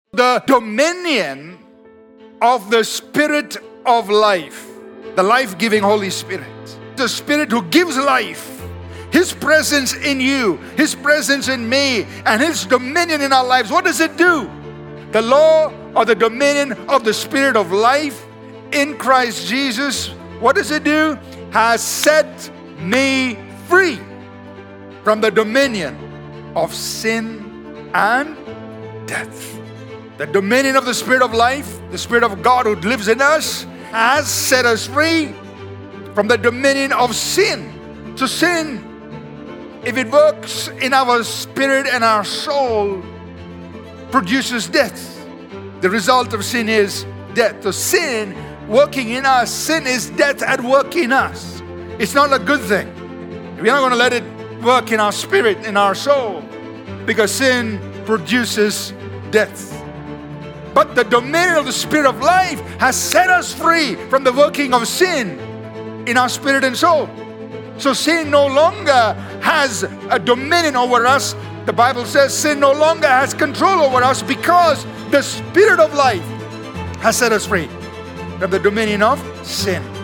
The dominion of the Spirit of life, the life-giving Holy Spirit, the Spirit who gives life, His presence in you, His presence in me, and His dominion in our lives. What does it do? The law or the dominion of the Spirit of life in Christ Jesus, what does it do? Has set me free from the dominion of sin and death. The dominion of the Spirit of life, the Spirit of God who lives in us, has set us free from the dominion of sin. So sin, if it works in our spirit and our soul, produces death. The result of sin is death. So sin working in us, sin is death at work in us. It's not a good thing. We're not going to let it work in our spirit, in our soul, because sin produces death. But the dominion of the Spirit of life has set us free from the working of sin in our spirit and soul. So sin no longer has a dominion over us. The Bible says sin no longer has control over us because the Spirit of life has set us free from the dominion of sin.